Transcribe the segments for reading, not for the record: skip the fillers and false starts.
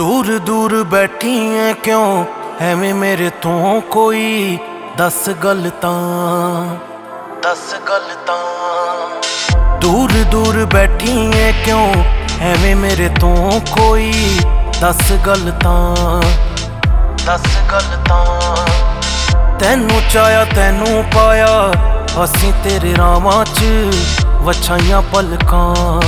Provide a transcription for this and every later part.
दूर दूर बैठी है क्यों एवें मेरे तो कोई दस गल तां दूर दूर बैठी है क्यों एवें मेरे तो कोई दस गल तां तैनू चाया तैनू पाया असीं तेरे रावां च वछाइयां पलकां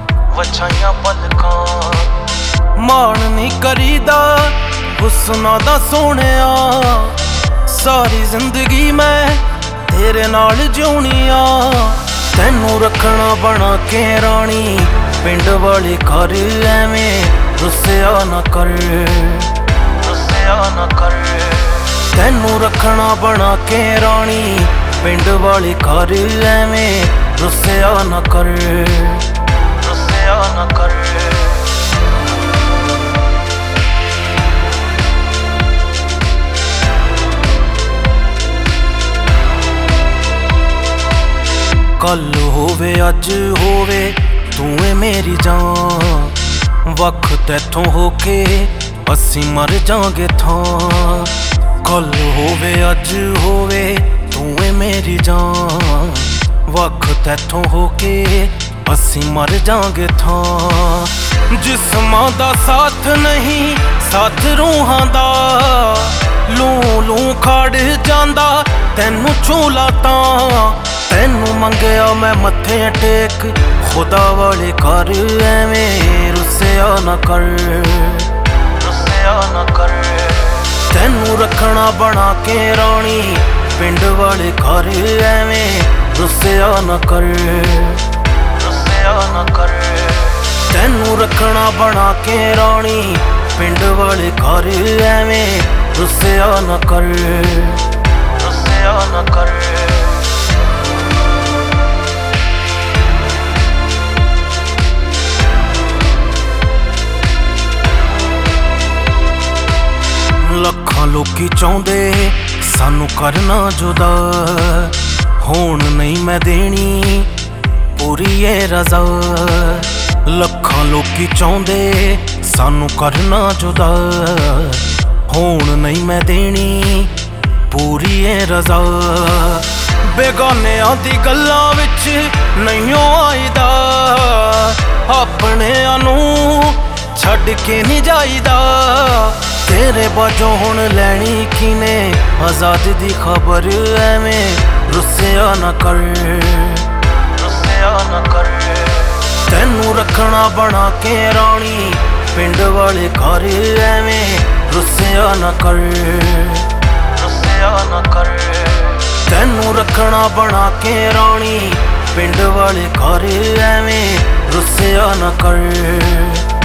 मान नहीं करीदा हुस्ना दा सोहणिया सारी जिंदगी मैं तेरे नाल जिउणी आ तैनू रखना बना के रानी पिंड वाले घर एवें रुस्सिया ना कर तैनू रखना बना के रानी पिंड वाले घर एवें रुस्सिया ना कर कल होवे अज होवे तू है मेरी जान वख तैथों होके असी मर जांगे थां कल होवे अज होवे तू है मेरी जान वख तैथों होके असी मर जांगे थां जिस्मां दा साथ नहीं साथ रूहां दा लू लू खड़ जांदा तैनू झूला तां तैनू मंगया मैं मत्थे टेक खुदा वाले घर एवें रुस्सिया ना कर तैनू रखना बना के रानी पिंड वाले घर एवें रुस्सिया ना कर तैनू रखना बना के रानी पिंड वाले घर एवें रुस्सिया ना कर लखां लोकी चाहुंदे सानू करना जुदा होण नहीं मैं देनी पूरी ये रज़ा लखां लोकी चाहुंदे सानू करना जुदा होण नहीं मैं देनी पूरी ये रज़ा बेगानियां दी गल्लां विच नहीं आईदा अपणियां नू छड्ड के नहीं जाईदा तेरे बाजों हुण लैनी किने आजादी दी खबर एवें रुस्सिया ना कर तैनू रखना बना के रानी पिंड वाले घर एवें रुस्सिया ना कर तैनू रखना बना के रानी पिंड वाले घर एवें रुस्सिया ना कर।